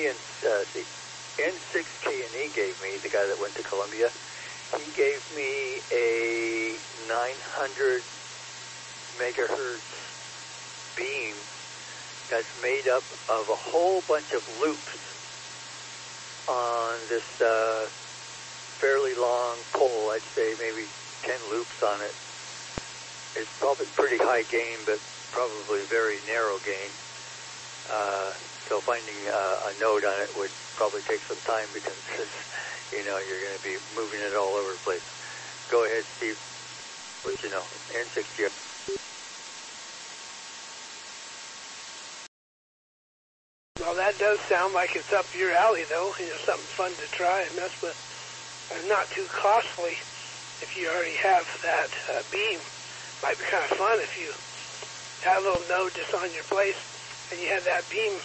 me and the N6K&E gave me, the guy that went to Columbia, he gave me a 900 megahertz beam that's made up of a whole bunch of loops on this fairly long pole. I'd say maybe 10 loops on it. It's probably pretty high gain, but probably very narrow gain. So finding a node on it would probably take some time because, you're going to be moving it all over the place. Go ahead, Steve. Let you know. N60. Well, that does sound like it's up your alley, though. Something fun to try and mess with. And not too costly if you already have that beam. Might be kind of fun if you had a little node just on your place and you had that beam